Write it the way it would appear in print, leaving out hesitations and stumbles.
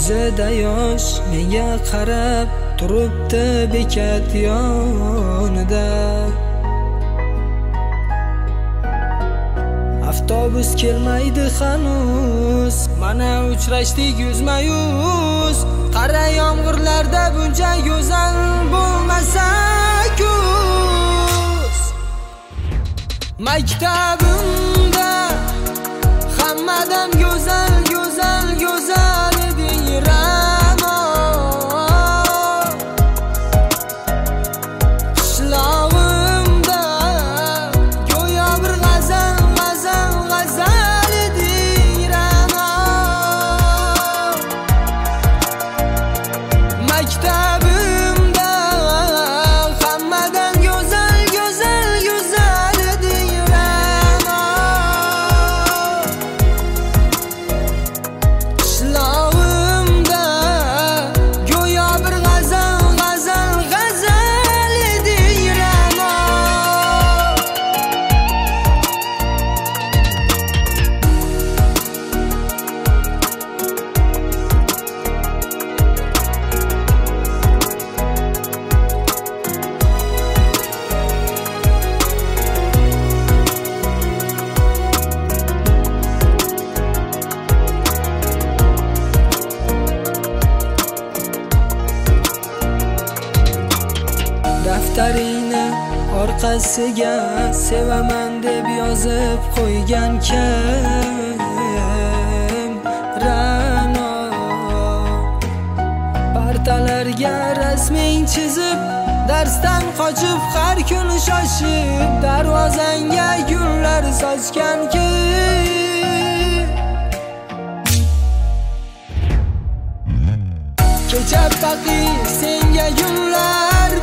Ko'zida yosh menga qarab turibdi bekat yonida. Avtobus kelmaydi hanuz, mana uchrashdik yuzma-yuz. Qara yomg'irlarda buncha go'zal bo'lmasa kuz. Maktabimda hammadan go'zal, go'zal, go'zal eding Ra'no. Qishlog'imda go'yo bir g'azal, g'azal, g'azal eding Ra'no. Maktabimda hammadan go'zal, go'zal, go'zal eding Ra'no. Qishlog'imda go'yo bir g'azal, g'azal, g'azal eding Ra'no. Daftaringni orqasiga sevaman deb yozib qo'ygan kim Ra'no. Partalarga rasming chizib, darsdan qochib har kuni shoshib, darvozangga gullar sochgan kim? Kecha faqir senga gullar